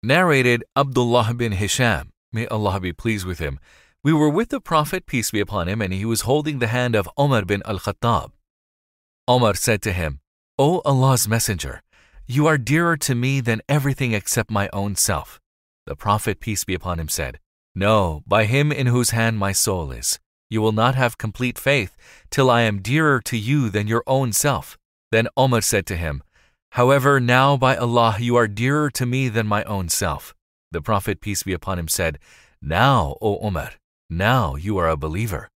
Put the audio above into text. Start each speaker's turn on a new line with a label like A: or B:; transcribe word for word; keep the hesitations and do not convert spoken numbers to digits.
A: Narrated Abdullah bin Hisham, may Allah be pleased with him. We were with the Prophet, peace be upon him, and he was holding the hand of Omar bin al-Khattab. Omar said to him, O Allah's Messenger, you are dearer to me than everything except my own self. The Prophet, peace be upon him, said, No, by him in whose hand my soul is. You will not have complete faith till I am dearer to you than your own self. Then Omar said to him, However, now by Allah you are dearer to me than my own self. The Prophet, peace be upon him, said, Now, O Omar, now you are a believer.